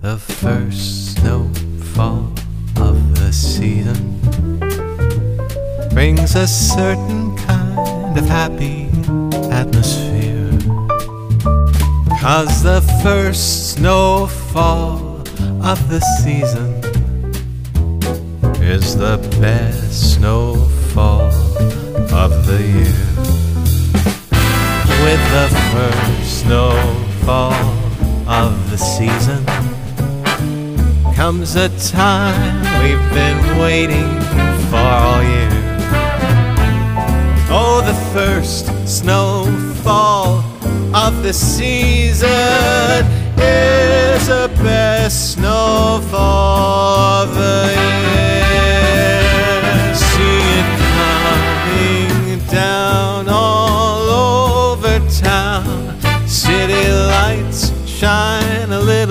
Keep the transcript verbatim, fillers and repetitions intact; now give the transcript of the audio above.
The first snowfall of the season brings a certain kind of happy atmosphere, 'cause the first snowfall of the season is the best snowfall of the year. With the first snowfall of the season comes a time we've been waiting for all year. Oh, the first snowfall of the season is the best snowfall